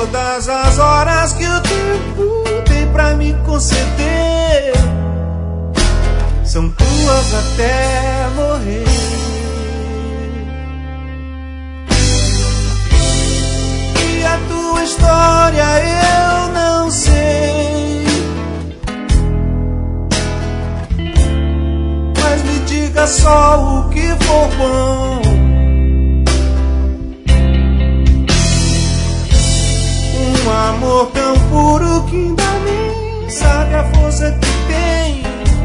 todas as horas que o tempo tem pra me conceder são tuas até morrer. E a tua história eu não sei, mas me diga só o que for bom. Um amor tão puro que ainda nem sabe a força que tem.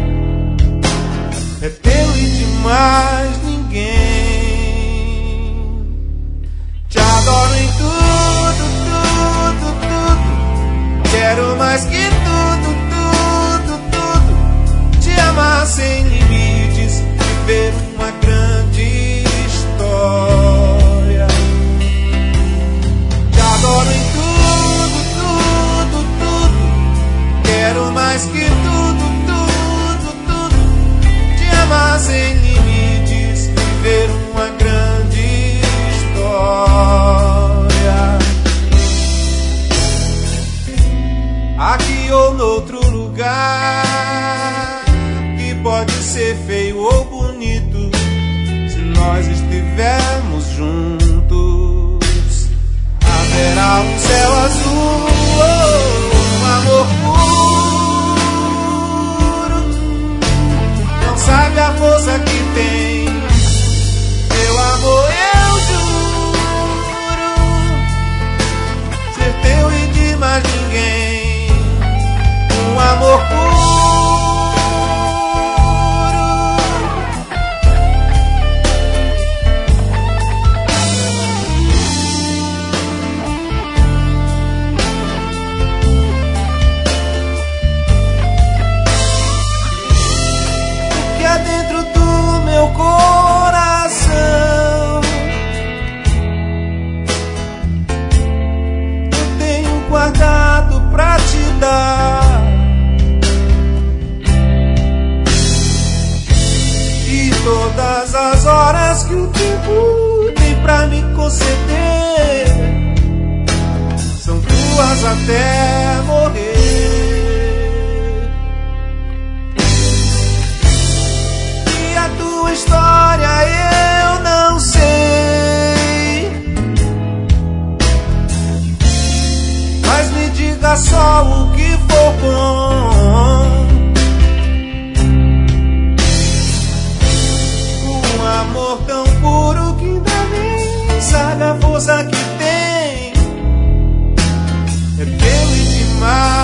É teu e de mais ninguém. Te adoro em tudo, tudo, tudo. Quero mais que tudo, tudo, tudo. Te amar sem limites, viver uma grande história. Te adoro em tudo, tudo, tudo. Quero mais que tudo, tudo, tudo. Te amar sem limites, viver uma grande história. Aqui ou noutro lugar, que pode ser feio ou bonito, se nós estivermos juntos, haverá um céu azul, um amor puro. Não sabe a força que tem, meu amor, eu juro ser teu e de mais ninguém. Um amor puro. O que há dentro do meu coração eu tenho guardado pra te dar. Todas as horas que o tempo tem pra me conceder são tuas até morrer. E a tua história eu não sei, mas me diga só o que for bom. Amor tão puro que ainda nem sabe a força que tem. É teu e demais.